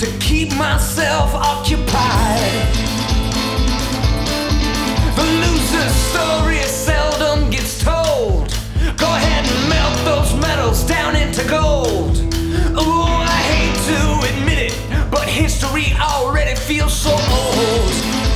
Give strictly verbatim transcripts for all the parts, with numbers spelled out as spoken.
to keep myself occupied. The loser's story seldom gets told. Go ahead and melt those metals down into gold. Oh, I hate to admit it, but history already feels so old.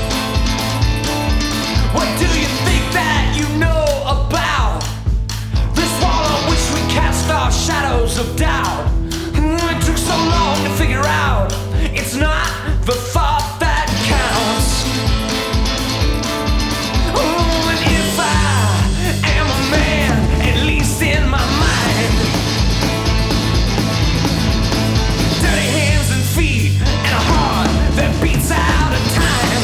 What do you think that you know about this wall on which we cast our shadows of doubt? It took so long to figure out it's not the thought that counts. Oh, and if I am a man, at least in my mind, dirty hands and feet and a heart that beats out of time.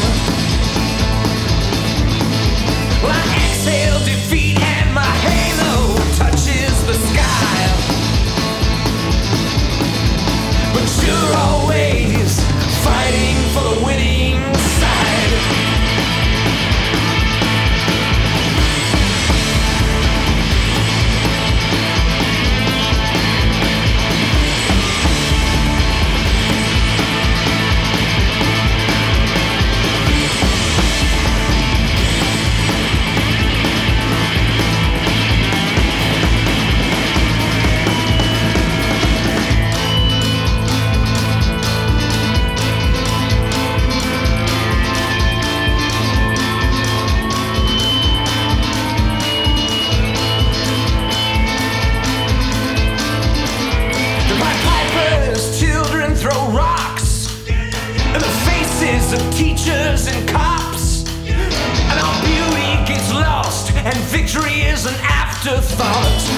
Well, I exhale defeat and my halo touches the sky. But you're always fighting for the winning side. Of teachers and cops, and our beauty gets lost, and victory is an afterthought.